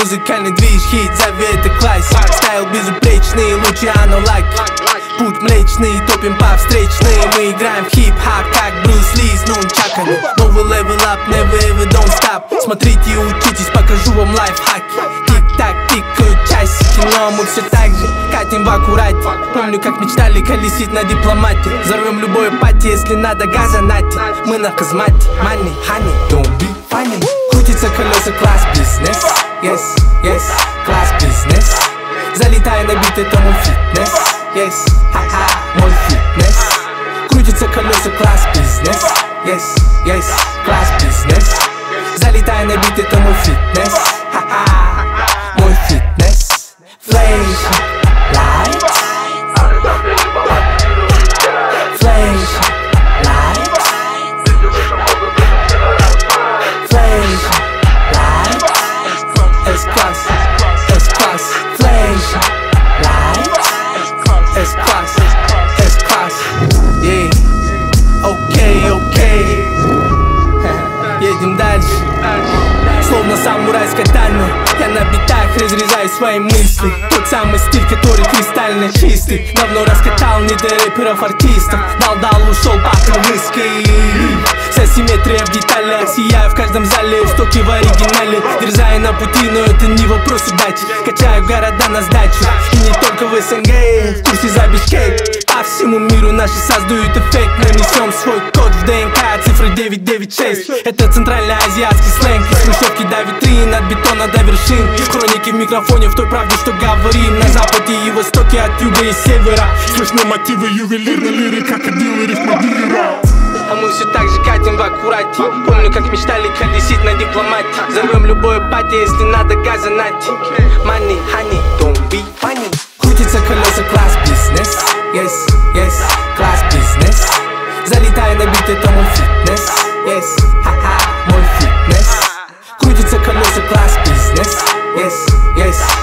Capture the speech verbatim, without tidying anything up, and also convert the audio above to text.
музыкальный движ, хит, зови это классик. Стайл безупречный, Лучиано лаки. Путь млечный, топим по встречной. Мы играем в хип-хап, как Брюс Ли с нунчаками. Новый level up, never ever don't stop. Смотрите и учитесь, покажу вам лайфхаки. Тик-так, тикают часики, но мы все так же катим в аккурате. Помню, как мечтали колесить на дипломате. Взорвем любой пати, если надо газа нати. Мы на казмате, money, honey, don't be funny. Крутится колеса, класс бизнес. Yes, yes, класс бизнес. Залетай на бит, это мой фитнес. Yes, ха-ха, мой фитнес. Крутится колеса, класс бизнес. Yes, yes, класс бизнес. Залетай на бит, это мой фитнес. Ха-ха, мой фитнес. Flashing lights. Flashing lights. Flashing lights. S-Class, S-Class. Flashing lights. S-Class, S-Class. Yeah. Окей, окей. Едем дальше. Словно самурай с катаной. Я на битах разрезаю свои мысли. Тот самый стиль, который кристально чистый. Давно раскатал не до рэперов, артистов. Дал-дал, ушел пахнет виски. Вся симметрия в деталях. Сияю в каждом зале, в стоке в оригинале. Дерзаю на пути, но это не вопрос удачи. Качаю города на сдачу. И не только в СНГ, в курсе за Бишкек. По всему миру наши создают эффект. Нанесем свой код в ДНК, цифры девять девять шесть. Это центральноазиатский сленг. Из хрущевки до витрин, от бетона до вершин. Хроники в микрофоне, в той правде, что говорим. На западе и востоке, от юга и севера. Слышны мотивы ювелирной лирика, как дилы рифмодилера. А мы все так же катим в аккурате. Помню, как мечтали колесить на дипломате. Взорвем любое пати, если надо газа нати. Money, honey, don't be funny. Крутится колеса, класс бизнес. Yes, yes, класс бизнес. Залетай на бит, это мой фитнес. Yes, ха-ха, мой фитнес. Крутится колеса, класс бизнес. Yes, yes,